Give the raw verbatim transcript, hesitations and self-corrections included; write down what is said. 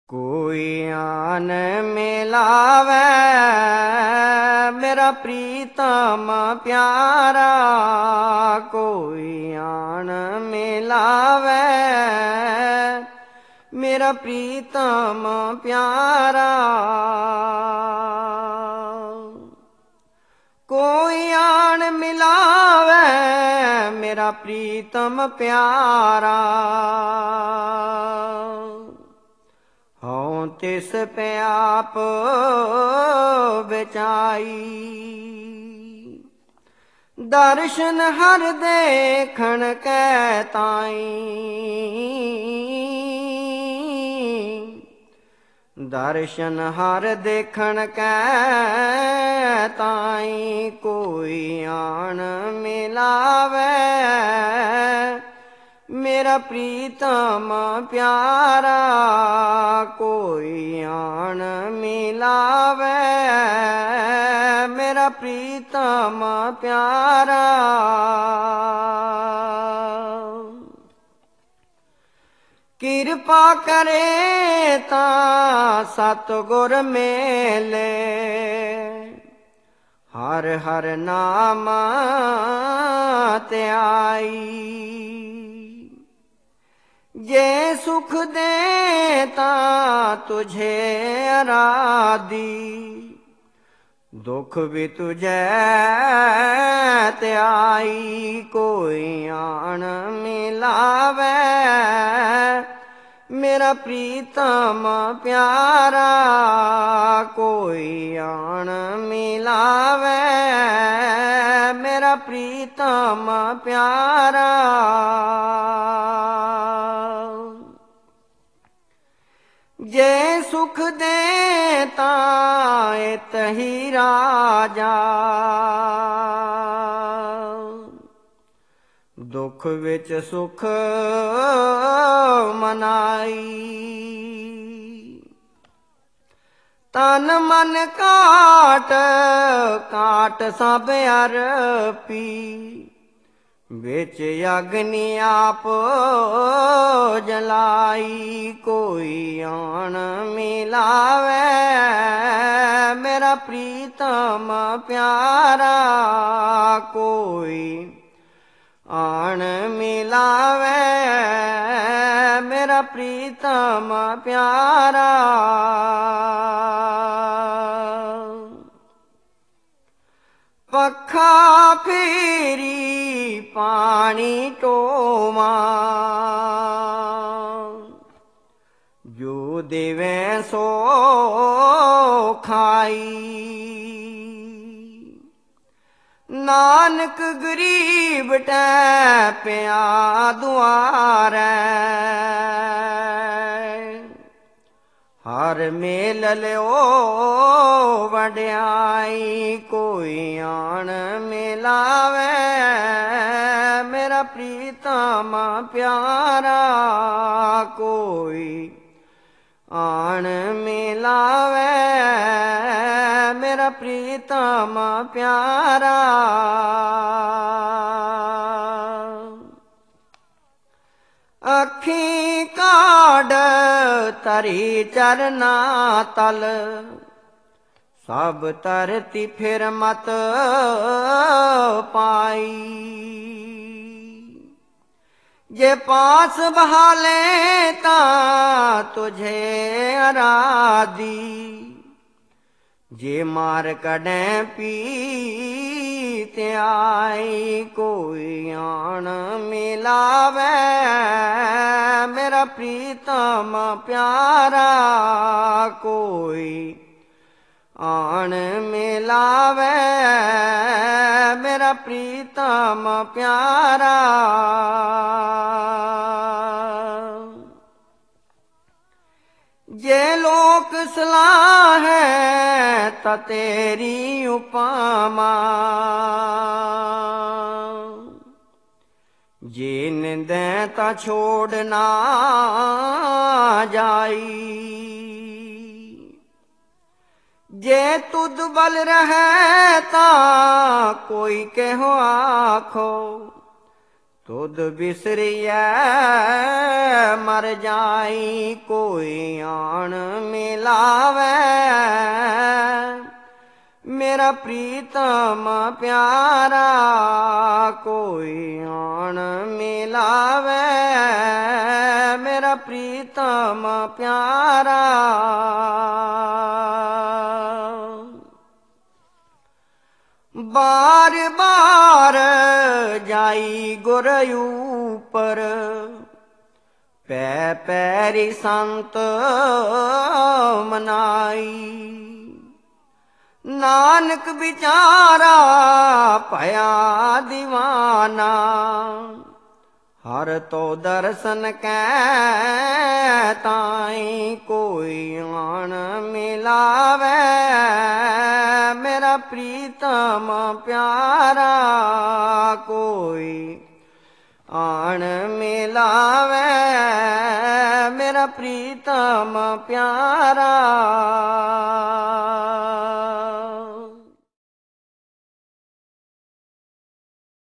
कोई आन मिलावे मेरा प्रीतम प्यारा, कोई आन मिलावे मेरा प्रीतम प्यारा। कोई आन मिलावे मेरा प्रीतम प्यारा, हूँ तिस पे आप बेचाई। दर्शन हर देखण कै ताई, दर्शन हर देखण कै ताई। कोई आन मिलावे मेरा प्रीतम प्यारा, कोई आन मिलावे मेरा प्रीतम प्यारा। किरपा करे ता सतगुर मेले, हर हर नाम त्याई। जे सुख दे ता तुझे आराधी, दुख भी तुझे त्याई। कोई आन मिलावे मेरा प्रीतम प्यारा, कोई आन मिलावे मेरा प्रीतम प्यारा। जे सुख दे ता तही राजा, दुख विच सुख मनाई। तन मन काट काट सब अर्पी, बिच अग्नि आप जलाई। कोई आन मिलावे मेरा प्रीतम प्यारा, कोई आन मिलावे मेरा प्रीतम प्यारा। पखा फेरी पानी टोवा, जो देवे सो खाई। नानक गरीब टै पिया दुआरै, हर मेल लियो वड्याई। कोई आन मिलावे मेरा प्रीतम प्यारा, कोई आन मिलावे मेरा प्रीतम प्यारा। अखी काड तरी चरना तल, सब तरती फिर मत पाई। जे पास बहाले ता तुझे आराधी, जे मार कड़े पी त्याई। कोई आन मिलावे मेरा प्रीतम प्यारा, कोई आन मिलावे मेरा प्रीतम प्यारा। जे लोक सलाह है ता तेरी उपमा, जे निंदे ता छोड़ ना जाई। जे तुद बल रहे ता कोई कहो आखो, तुद बिसरिए मर जाई कोई आन मिलावे मेरा प्रीतम प्यारा कोई आन मिलावे मेरा प्रीतम प्यारा। बार बार जाई गुर ऊपर पै पैरी संत मनाई नानक बिचारा भया दीवाना हर तो दर्शन कै ताई कोई आन मिलावे मेरा प्रीतम प्यारा कोई आन मिलावे मेरा प्रीतम प्यारा।